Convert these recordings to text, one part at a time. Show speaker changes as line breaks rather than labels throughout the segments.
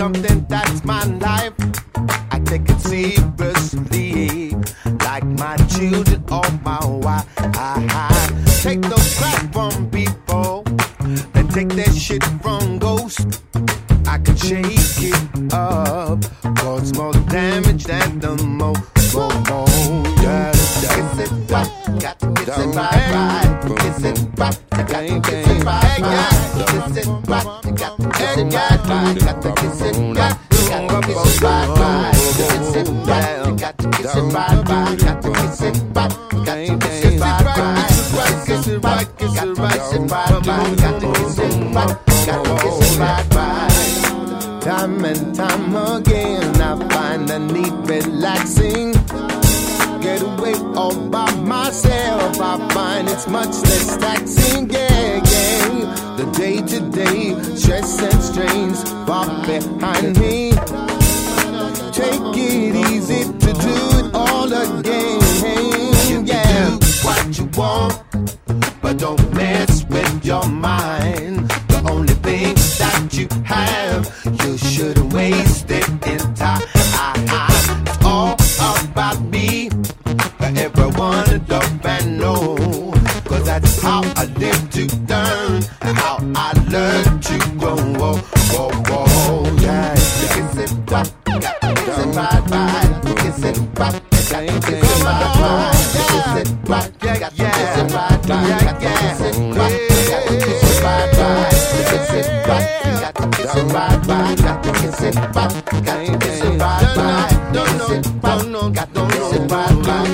something that's my life. I take it seriously, like my children or my wife. I take no crap from people that take that shit from ghosts. I can shake it up, cause more damage than the more. Yeah, kiss it right, got to kiss it right. Kiss it right, got to kiss it right. Kiss it right, got to kiss it right. Got to kiss it right, got to kiss it right. Kiss it right, got to kiss it right. Got to kiss it right, got to kiss it right. Kiss it right, kiss it right, kiss it right. Got to kiss it right, got to kiss it right. Time and time again, I find the need relaxing. Get away all by myself, I find it's much less taxing. Yeah, yeah. The day-to-day stress and strains far behind me. Take it easy to do it all again. You can do what you want, but don't mess with your mind. The only thing that you have, you shouldn't waste it in time. It's all about me. Everyone love and know, cause that's how I live to learn, and how I learn to grow. Whoa, whoa, whoa, yeah. Kiss it right, got to kiss it right. Kiss it right, got to kiss it right. Kiss it right, got to kiss it right. Got to kiss it right, got to kiss it right. Kiss it right, got to kiss it right. Got to kiss it right, got to kiss it right. Kiss it right, got to kiss it right.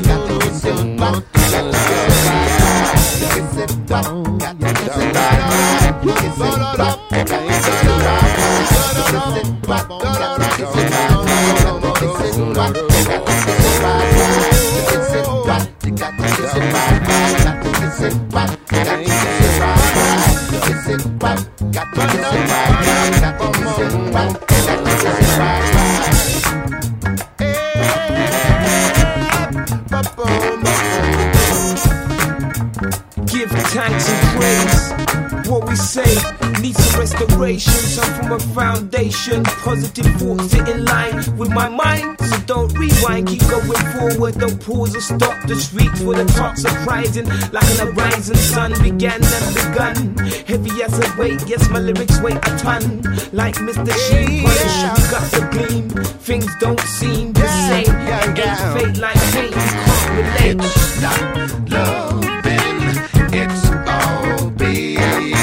Give thanks and praise. What we say needs some restoration. Some from a foundation. Positive thoughts sit in line with my mind. So don't rewind, keep going forward. Don't pause or stop. Just reach for the top. Surprising, like an horizon sun began and begun. Heavy as a weight, yes, my lyrics weigh a ton. Like Mr. Sheen, polish, you got the gleam. Things don't seem the same. And ain't fate like pain, you can't relate.
It's not loving, it's all peace.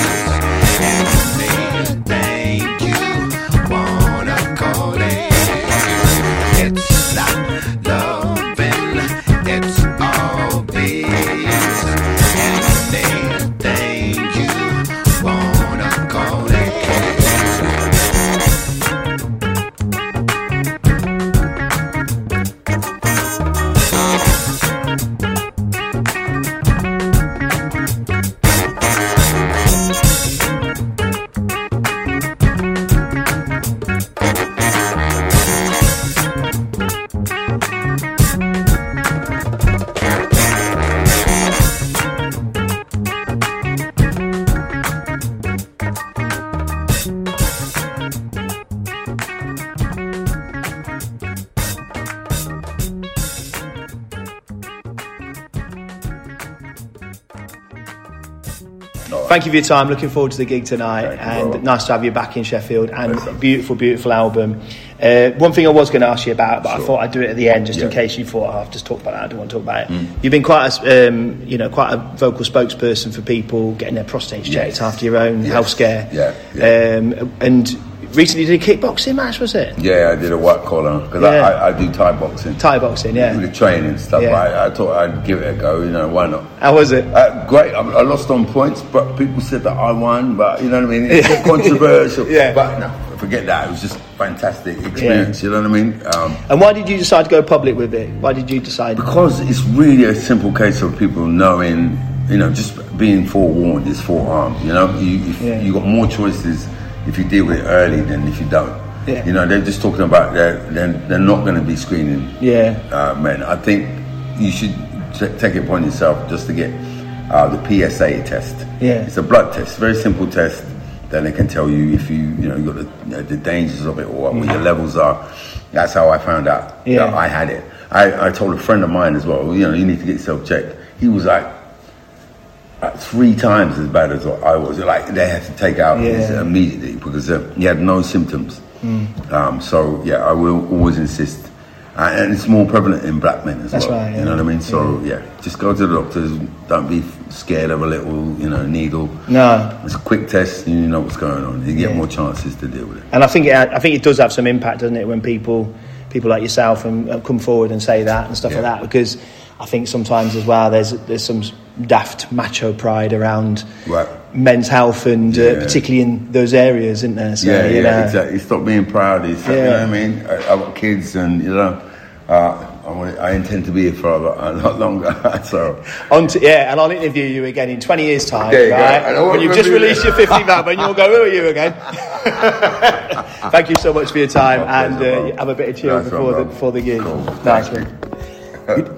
Anything you wanna call it. It's not loving, it's all peace. Anything you wanna call it.
Thank you for your time. Looking forward to the gig tonight, and nice to have you back in Sheffield. And beautiful, beautiful album. One thing I was going to ask you about, but I thought I'd do it at the end, just in case you thought, I've just talked about that. I don't want to talk about it. You've been quite a, quite a vocal spokesperson for people getting their prostates checked after your own health scare. And recently did a kickboxing match, was it?
Yeah, I did a white collar because I do Thai boxing.
Thai boxing, yeah.
With the training and stuff. I thought I'd give it a go. Why not?
How was it?
Great. I lost on points, but people said that I won. But you know what I mean? It's controversial. But no, forget that. It was just fantastic experience. You know what I mean?
And why did you decide to go public with it? Why did you decide?
Because it's really a simple case of people knowing. Just being forewarned is forearmed. You got more choices if you deal with it early than if you don't. They're just talking about they're not going to be screening men. I think you should take it upon yourself just to get the PSA test. It's a blood test, very simple test then they can tell you if you got the dangers of it or what your levels are. That's how I found out that I had it. I told a friend of mine as well, you need to get yourself checked. He was like 3 times as bad as I was. Like, they had to take out his immediately because he had no symptoms. So I will always insist. And it's more prevalent in black men as well.
Right, yeah.
You know what I mean? So, just go to the doctors. Don't be scared of a little, needle.
No.
It's a quick test and you know what's going on. You get more chances to deal with it.
And I think it does have some impact, doesn't it, when people like yourself come forward and say that and stuff like that, because I think sometimes as well there's some daft macho pride around men's health and particularly in those areas, isn't there? So,
exactly. Stop being proud. You know what I mean? I've got kids and, I intend to be here for a lot longer. So
and I'll interview you again in 20 years' time, right? When you've just released your 50th album, you'll go, who are you again? Thank you so much for your time, and have a bit of chill before the gig.
Cool.
Nice one.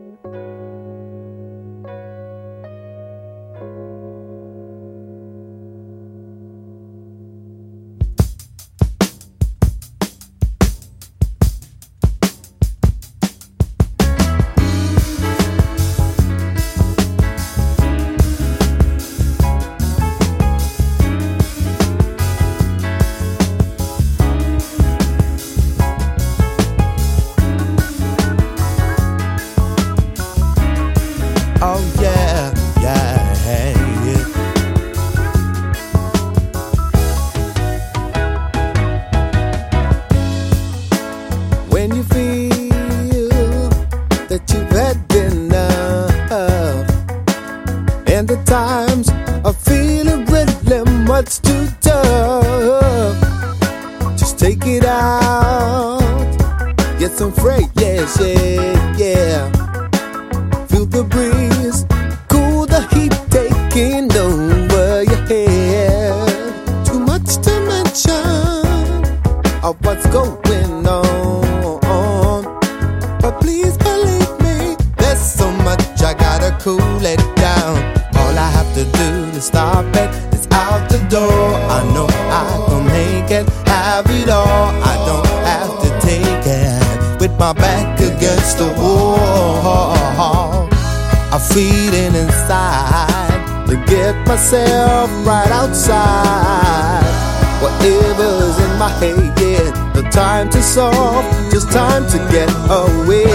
Myself right outside. Whatever's in my head, no time to solve, just time to get away.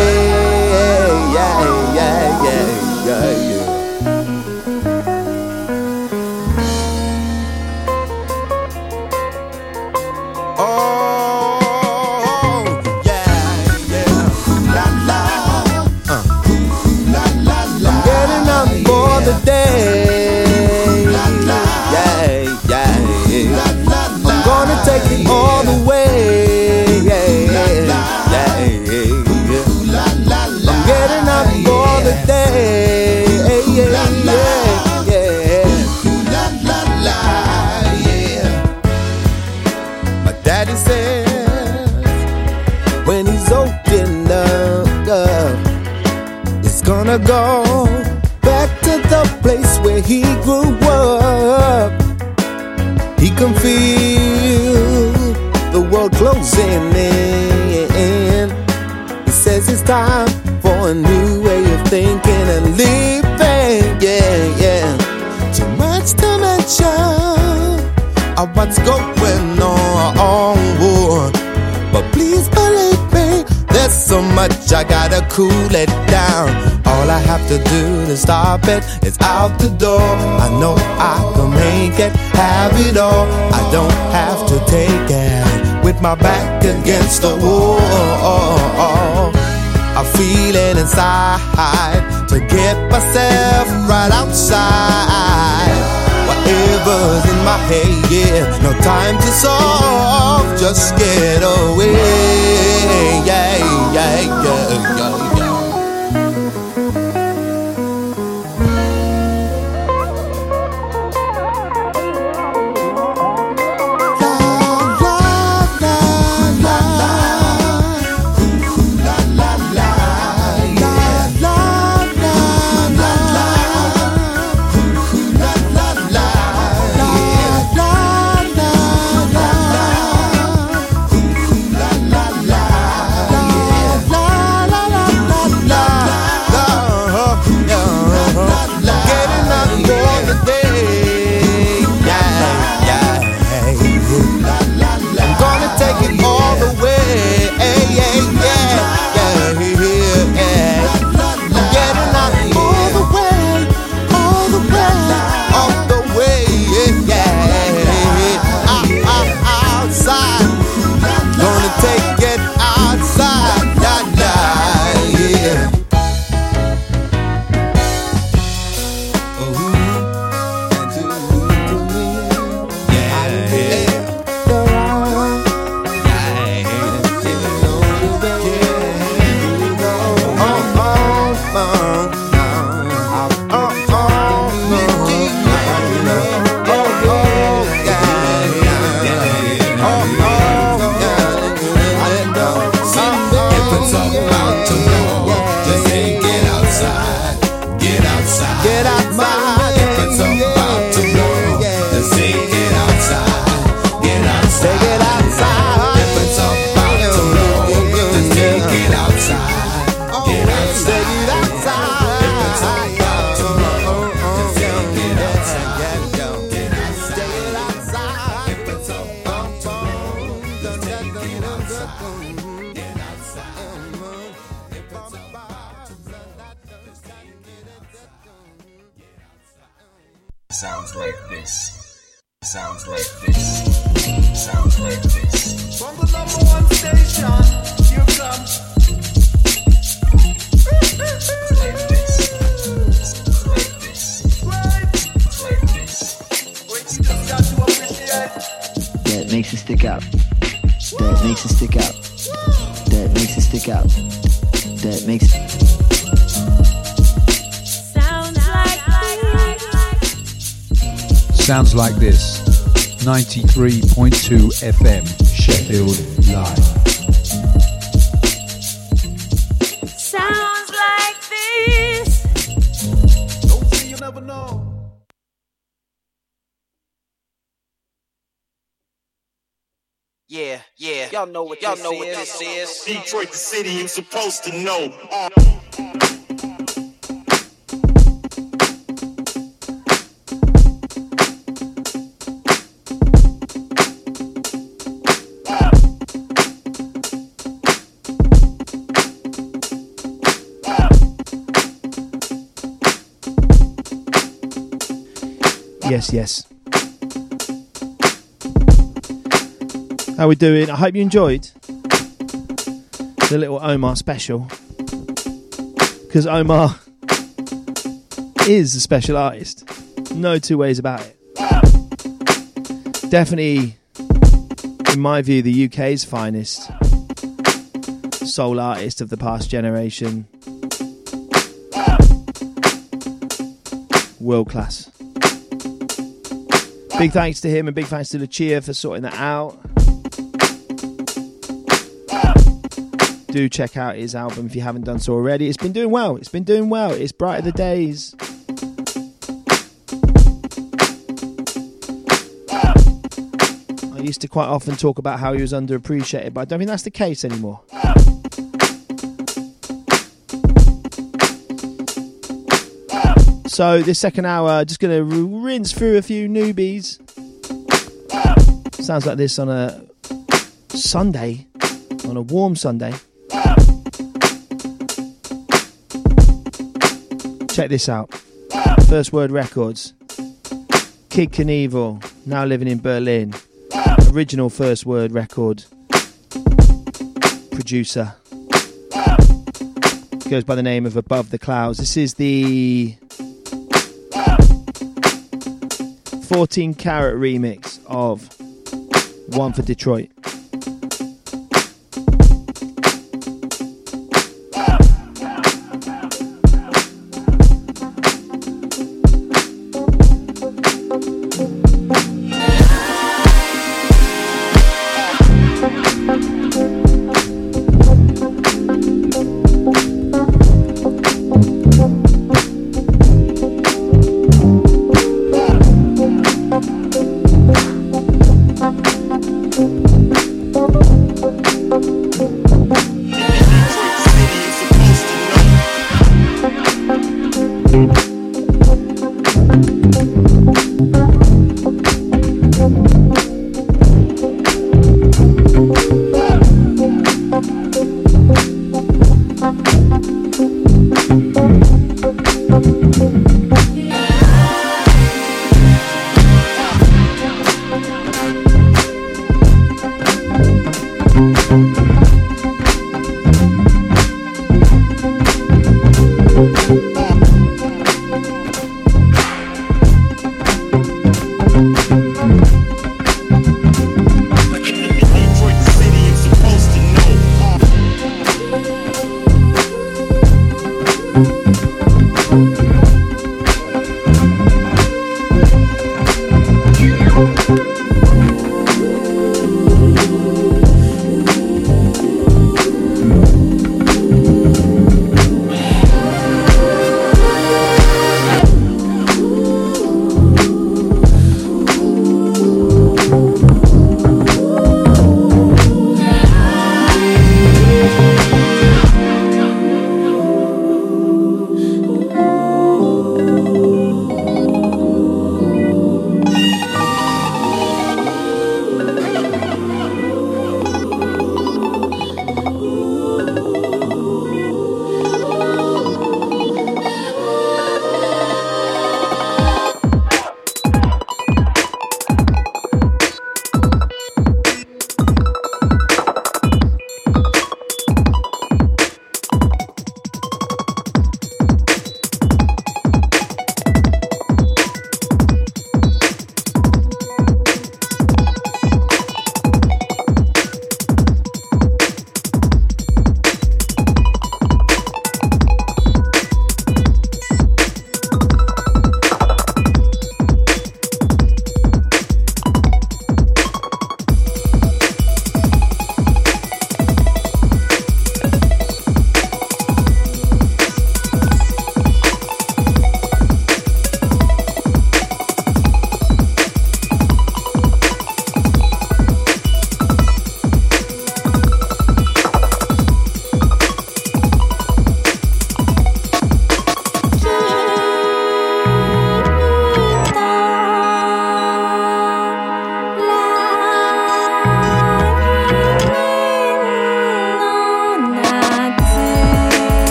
I'm getting up for the day. Take it all the way, I'm getting up for the day, My daddy says when he's old enough, he's gonna go back to the place where he grew up. He can feel the world closing in. He says it's time for a new way of thinking and living. Too much to mention of what's going on, but please believe me, there's so much I gotta cool it down. All I have to do to stop it is out the door. I know I can make it, have it all. I don't have to take it with my back against the wall. I feel it inside to get myself right outside. Whatever's in my head, no time to solve, just get away.
Sounds like this. Sounds like this. Sounds like this.
From the #1 station, you come.
Like this. Like this. Like this.
Wait, you just got to appreciate.
That makes it stick out. That makes it stick out. That makes it stick out. That makes it.
Sounds like this. 93.2 FM, Sheffield Live.
Sounds like this.
Don't say you never know.
Yeah, y'all know what this is.
Detroit, the city you supposed to know.
Yes. How we doing? I hope you enjoyed the little Omar special, because Omar is a special artist. No two ways about it. Definitely, in my view, the UK's finest soul artist of the past generation. World class. Big thanks to him and big thanks to Lucia for sorting that out. Do check out his album if you haven't done so already. It's been doing well. It's Brighter the Days. I used to quite often talk about how he was underappreciated, but I don't think that's the case anymore. So this second hour, just going to rinse through a few newbies. Sounds like this on a Sunday, on a warm Sunday. Check this out. First Word Records. Kid Knievel, now living in Berlin. Original First Word record producer. Goes by the name of Above the Clouds. This is the 14 Carat remix of One for Detroit.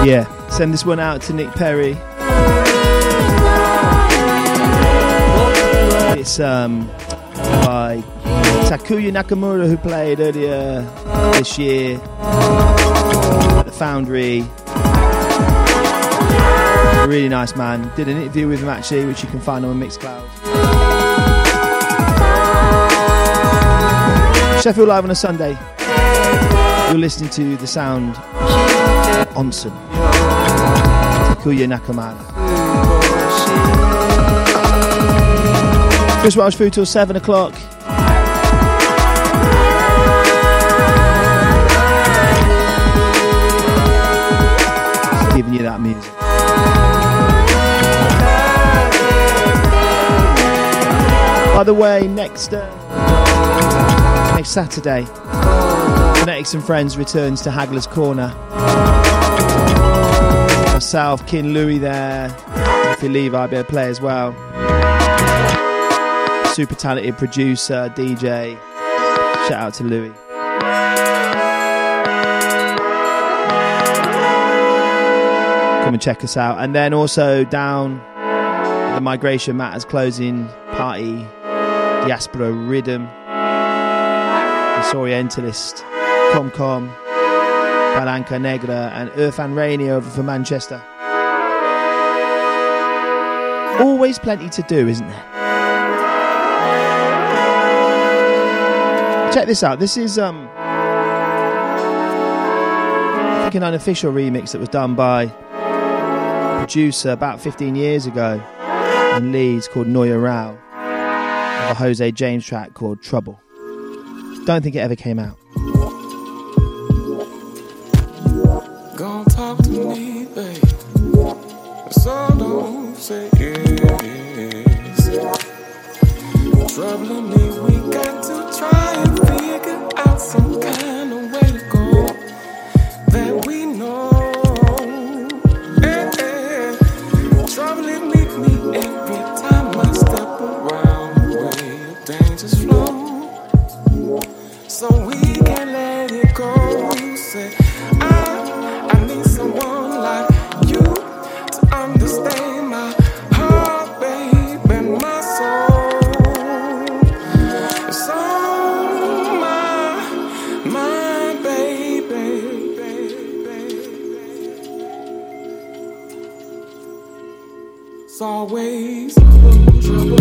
Yeah, send this one out to Nick Perry. It's by Takuya Nakamura, who played earlier this year at the Foundry. A really nice man. Did an interview with him actually, which you can find on Mixcloud. Sheffield Live on a Sunday. You're listening to the sound of Onsen. Takuya Nakamura. Chris Welsh food till 7 o'clock. Just giving you that music. By the way, next Saturday, Phonetics and Friends returns to Hagler's Corner. Myself, Kin Louis there. If you leave, I'll be able to play as well. Super talented producer, DJ. Shout out to Louis. Come and check us out. And then also down at the Migration Matters closing party, Diaspora Rhythm, Disorientalist, Comcom, Palanca Negra, and Irfan Rainy over from Manchester. Always plenty to do, isn't there? Check this out. This is I think an unofficial remix that was done by a producer about 15 years ago in Leeds called Noya Rao of a Jose James track called Trouble. Don't think it ever came out.
Gonna talk to me, babe. So don't say yes. Troubling me, we got to try and figure out some kind of way to go that we know. Troubling me every time I step around the way of danger's flow. So we can let it go. You say I need someone like you to understand my heart, babe, and my soul. So my baby, it's always trouble.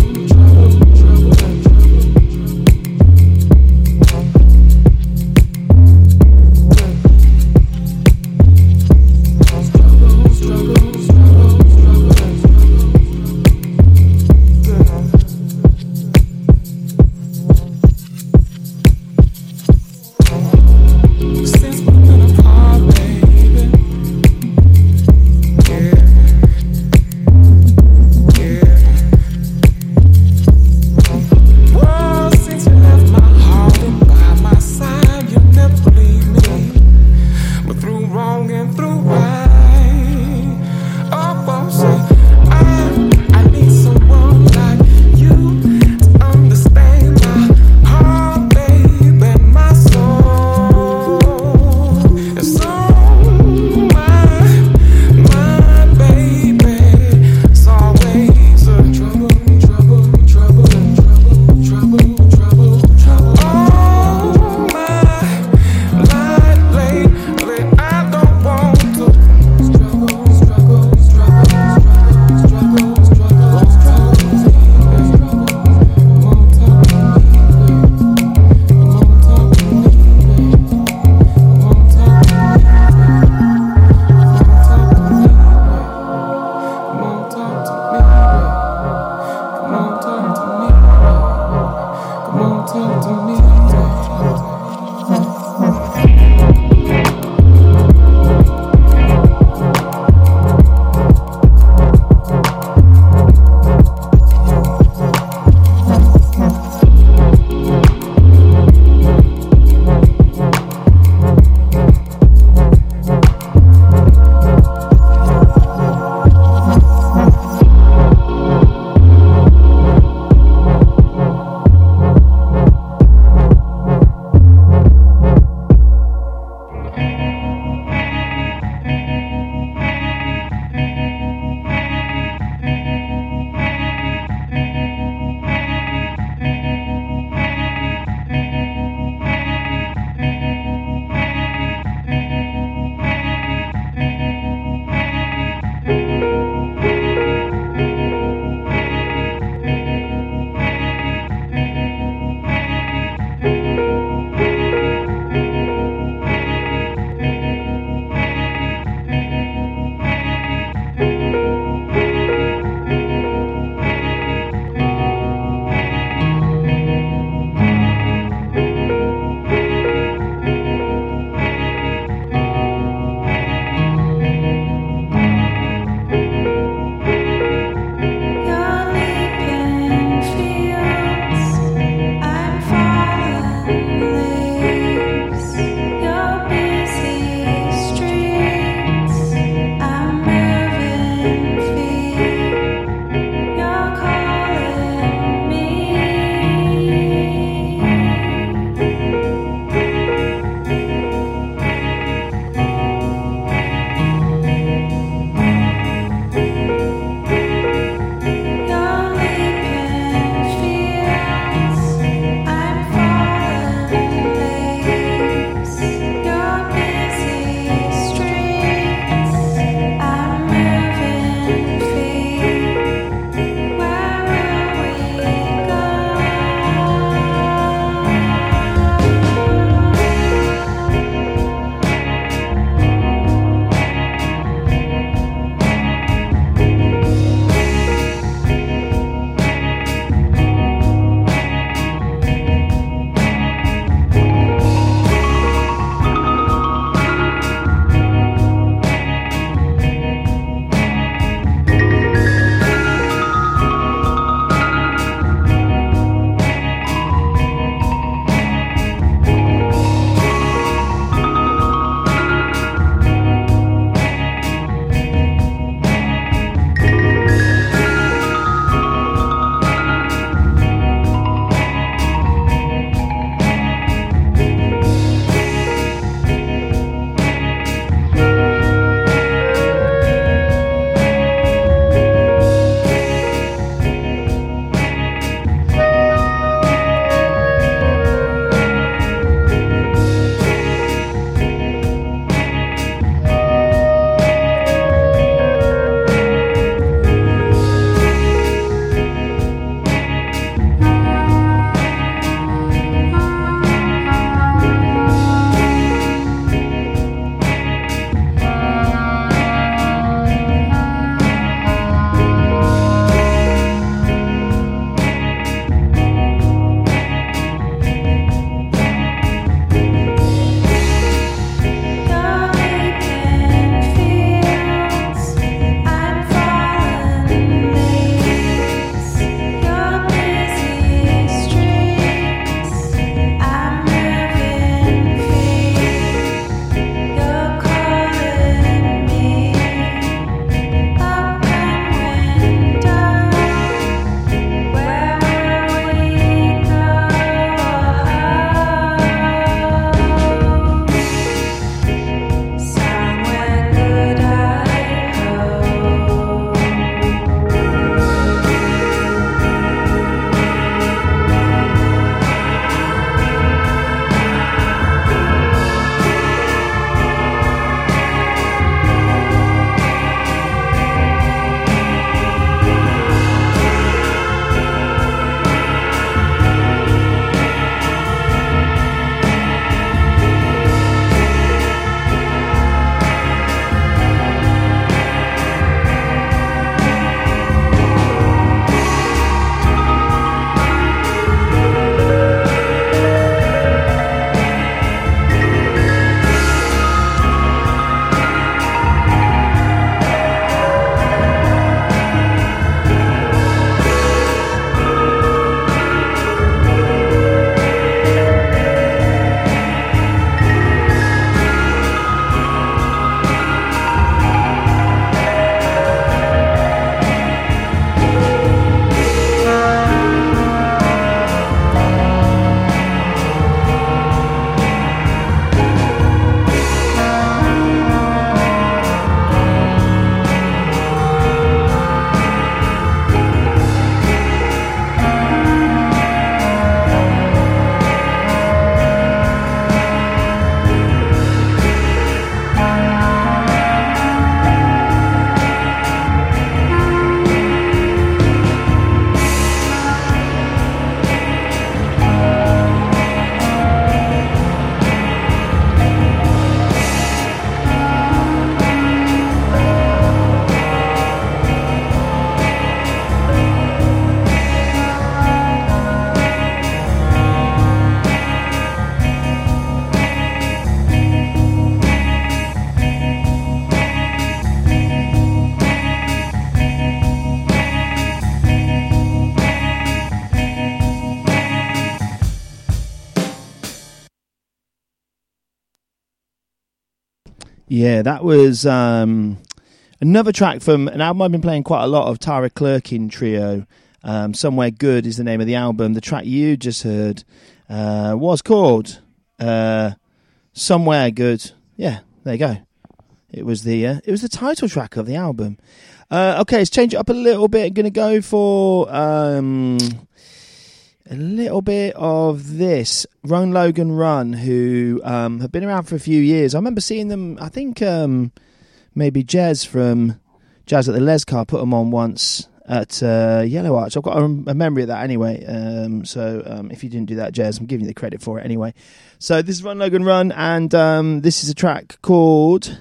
Yeah, that was another track from an album I've been playing quite a lot of, Tara Clerkin Trio. Somewhere Good is the name of the album. The track you just heard was called Somewhere Good. Yeah, there you go. It was the title track of the album. Okay, let's change it up a little bit. I'm going to go for a little bit of this. Run Logan Run, who have been around for a few years. I remember seeing them, I think maybe Jez from Jazz at the Les Car put them on once at Yellow Arch. I've got a memory of that anyway. So if you didn't do that, Jez, I'm giving you the credit for it anyway. So this is Run Logan Run, and this is a track called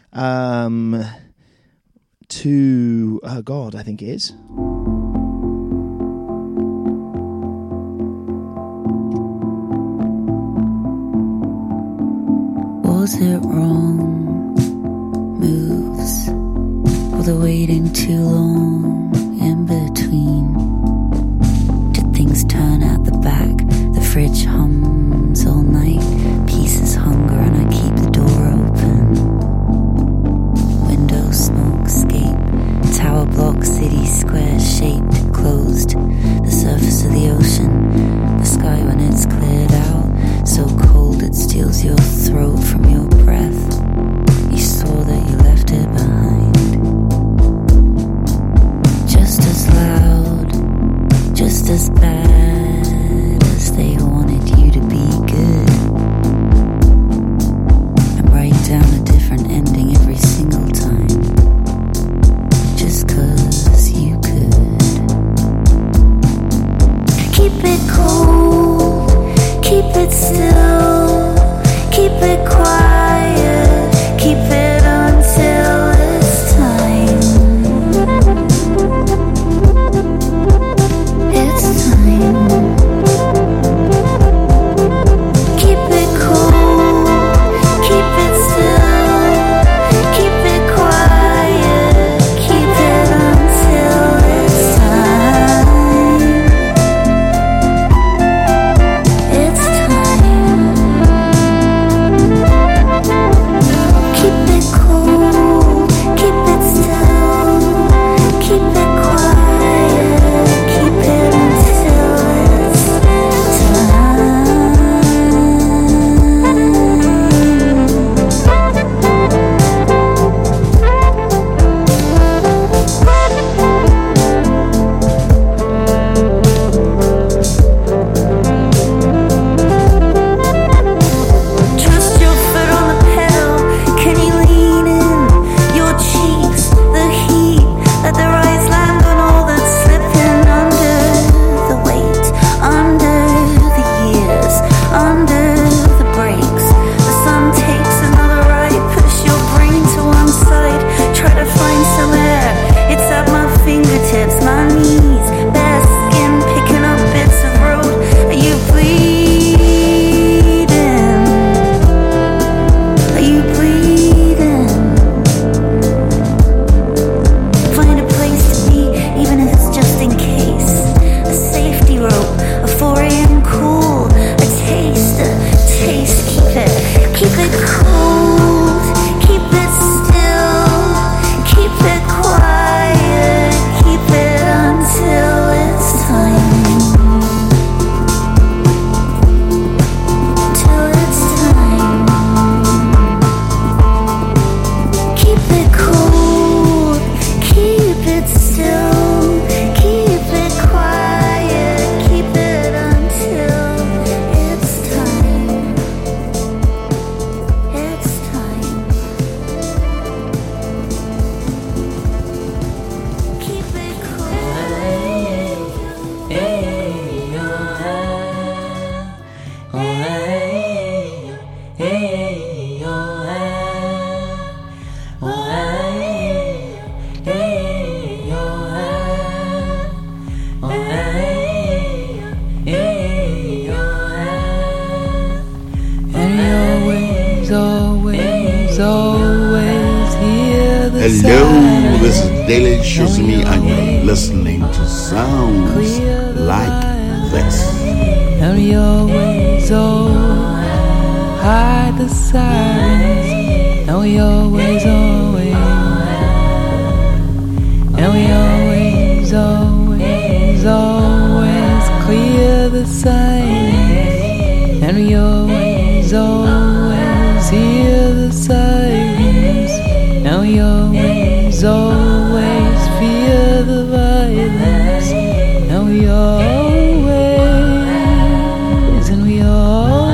To God, I think it is.
Was it wrong moves, or the waiting too long in between? Did things turn at the back? The fridge hums all night, pieces hunger and I keep the door open. Window smoke escape, tower block, city square shaped, closed. The surface of the ocean, the sky when it's cleared out, so cold it steals your throat from your breath. You saw that you left it behind. Just as loud, just as bad as they wanted you to be good. And write down a different ending every single time, just 'cause you could. Keep it cold, keep it still, keep it quiet, keep it until it's time. It's time. Keep it cold, keep it still, keep it quiet, keep it until it's time. It's time. Keep it cold, keep it still, keep it quiet, keep it until it's Trust your foot on the pedal. Can you lean in? Your cheeks, the heat. Let the rise land on all that's slipping under the weight, under the years, under the breaks. The sun takes another ride. Push your brain to one side. Try to find some air. It's at my fingertips, my knees, bare skin, picking up bits of road. Are you bleeding? Are you bleeding? Find a place to be, even if it's just in case. A safety rope, a 4 a.m. cool, a taste. Keep it cold, keep it still, keep it quiet, keep it until it's time. Till it's time. Keep it cold, keep it still, keep it quiet, keep it until it's time. It's time. Keep it
Hello, this is Daily Shuzumi and you're listening to Sounds Like This.
And we always hide the sirens, and we
we always, always, and we always, always, always clear the signs, and we always, always hear the sirens, and we always, always fear the violence, and we always, and we always.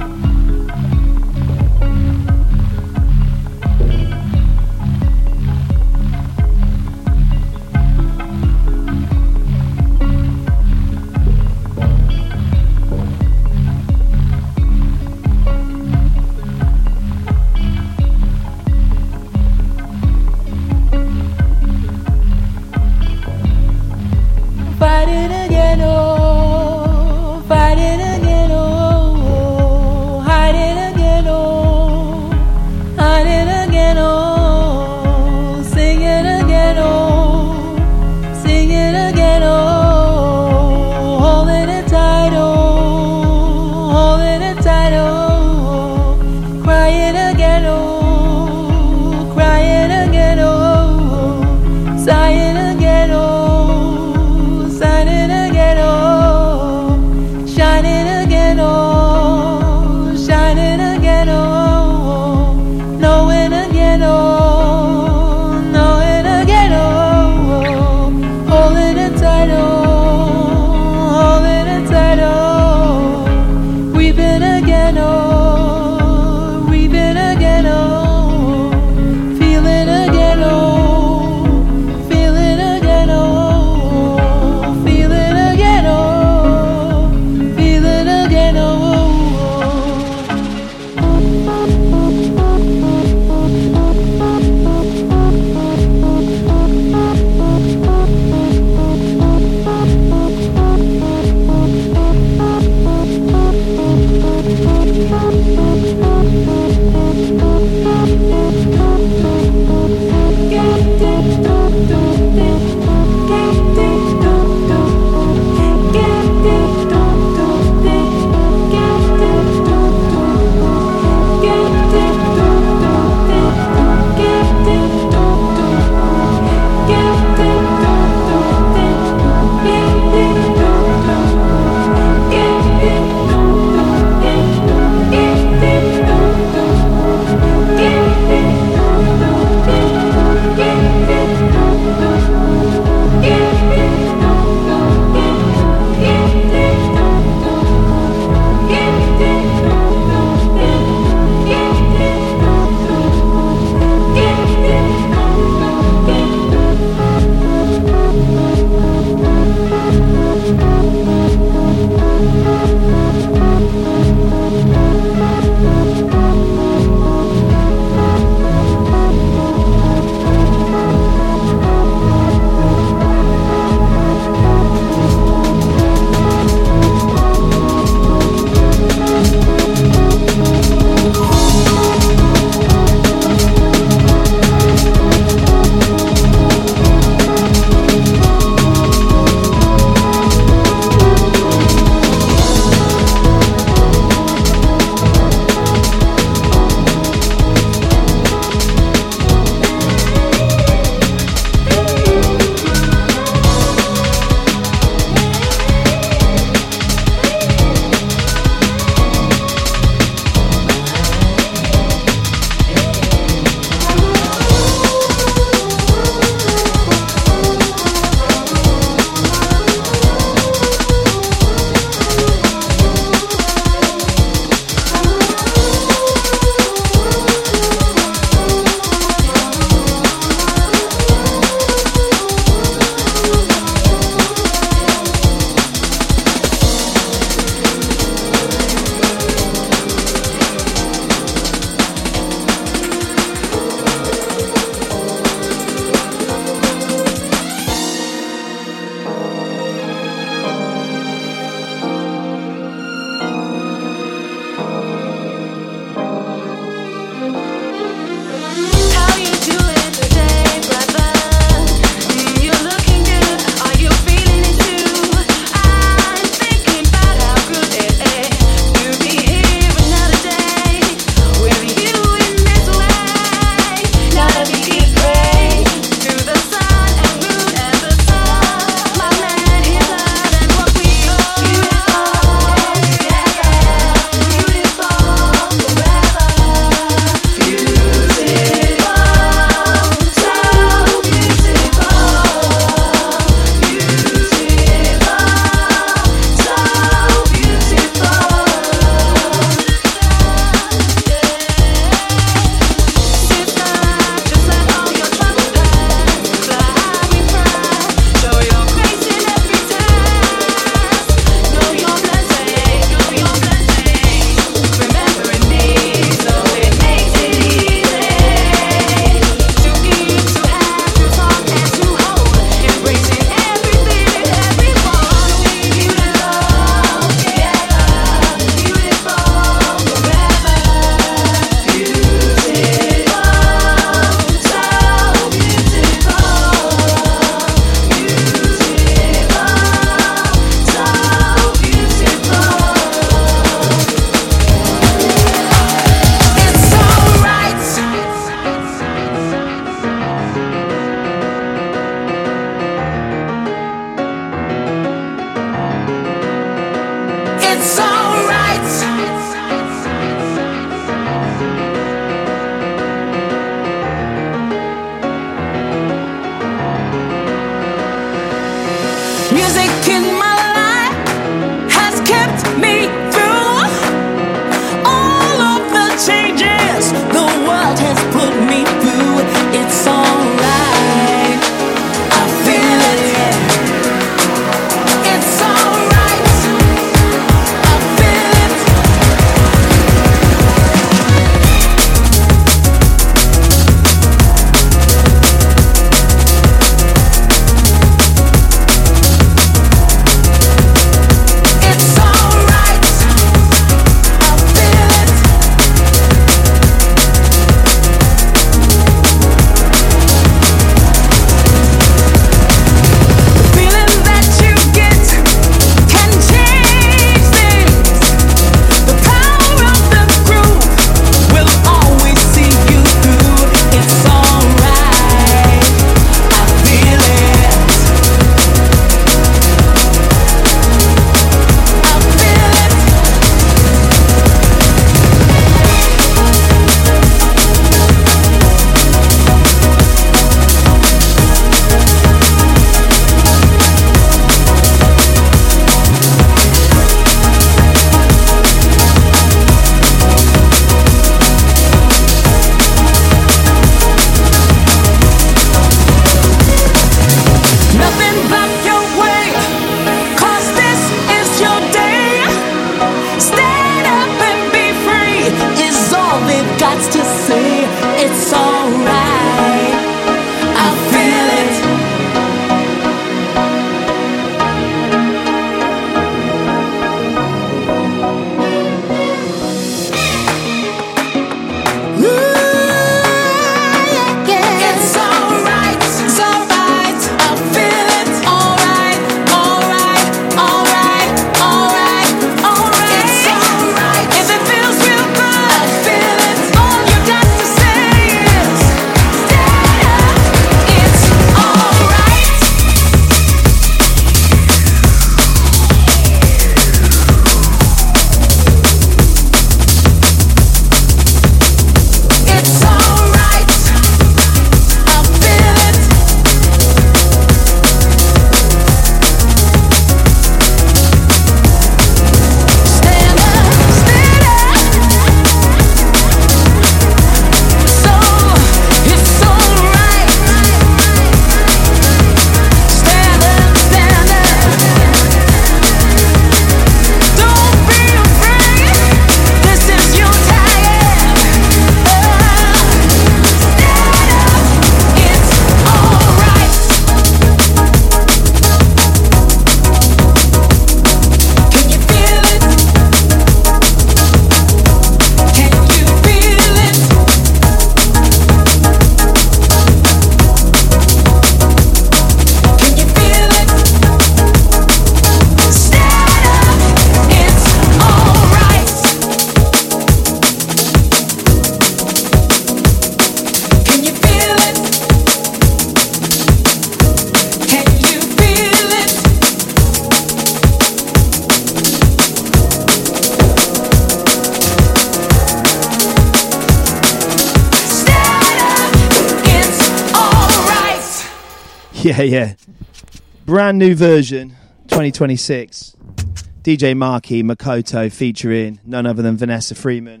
Yeah. Brand new version, 2026. DJ Marky Makoto featuring none other than Vanessa Freeman.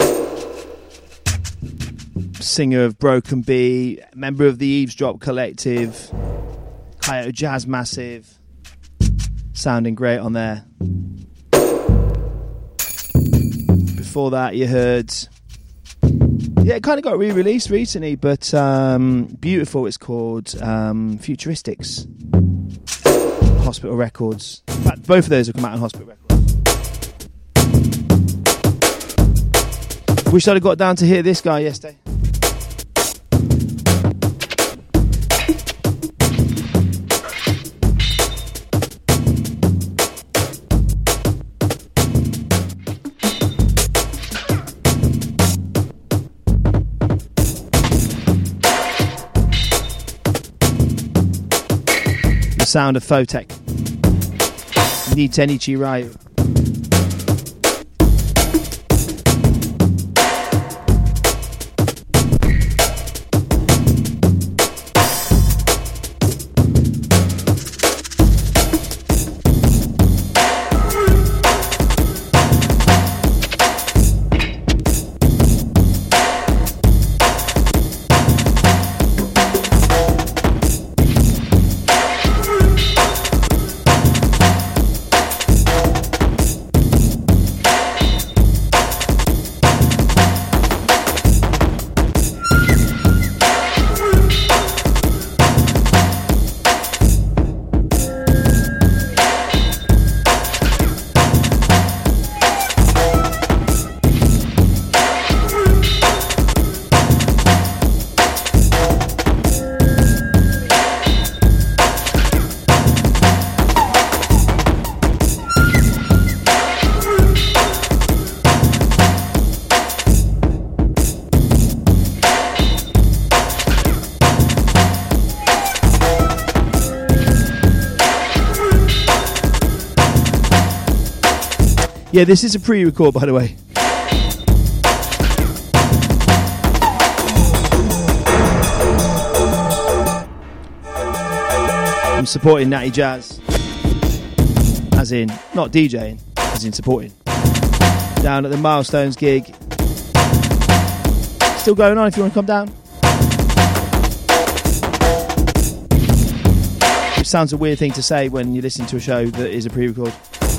Singer of Broken Bee, member of the Eavesdrop Collective, Kyoto Jazz Massive. Sounding great on there. Before that you heard... Yeah, it kind of got re-released recently, but beautiful. It's called Futuristics. Hospital Records. In fact, both of those have come out on Hospital Records. Wish I'd have got down to hear this guy yesterday. The sound of Photek. Nitenichi Ryu. Yeah, this is a pre-record, by the way. I'm supporting Natty Jazz. As in, not DJing, as in supporting. Down at the Milestones gig. Still going on if you want to come down. Which sounds a weird thing to say when you listen to a show that is a pre-record.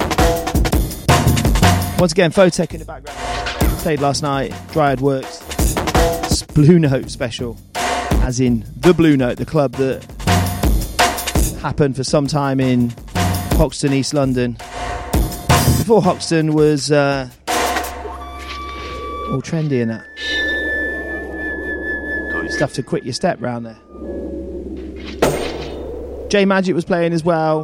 Once again, Photek in the background. Played last night, Dryad Works. Blue Note special. As in the Blue Note, the club that happened for some time in Hoxton, East London. Before Hoxton was all trendy and that. Stuff to quit your step round there. J Magic was playing as well.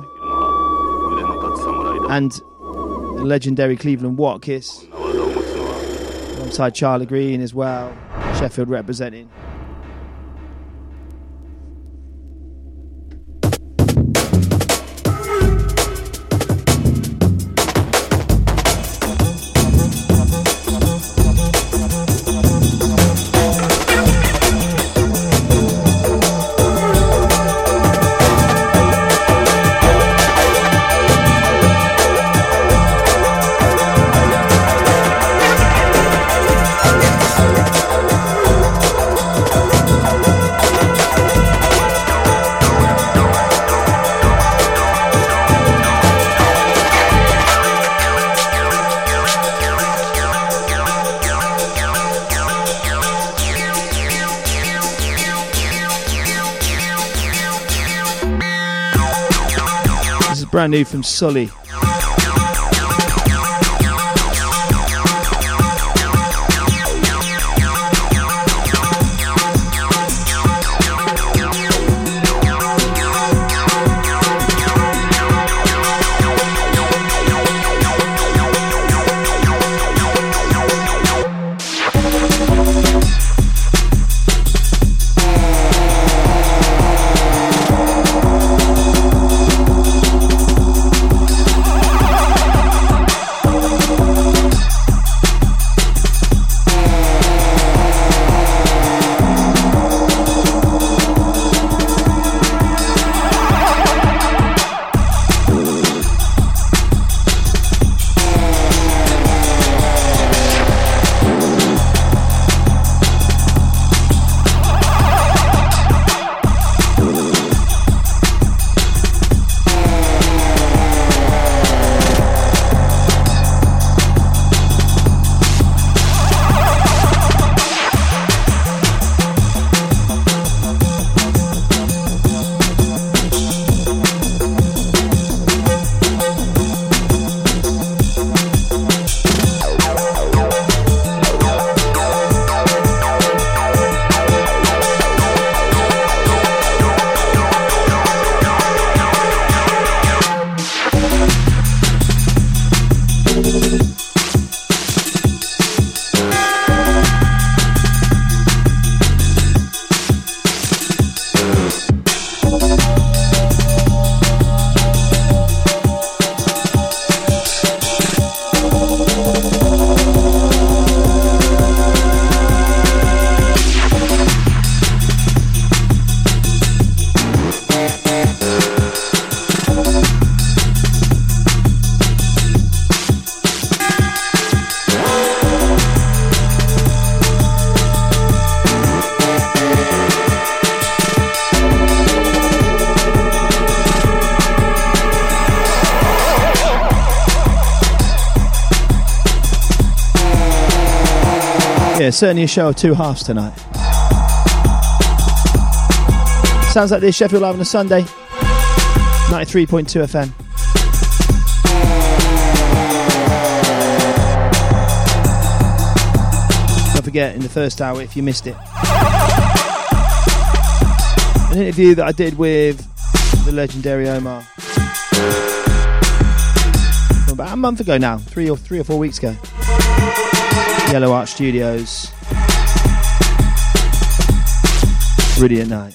And the legendary Cleveland Watkiss. Alongside Charlie Green as well. Sheffield representing. Brand new from Sully. Yeah, certainly a show of two halves tonight. Sounds like this, Sheffield Live on a Sunday, 93.2 FM. Don't forget, in the first hour, if you missed it, an interview that I did with the legendary Omar from about a month ago now, 3 or 4 weeks ago. Yellow Arch Studios. Brilliant night.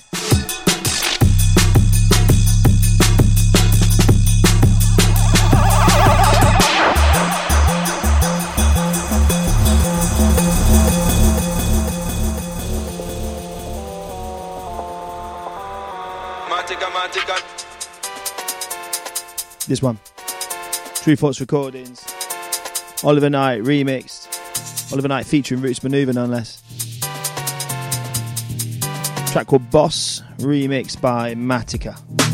This one, True Thoughts Recordings, Oliver Knight remixed. Oliver Knight featuring Roots Maneuver, none less. Track called Boss, remixed by Matica.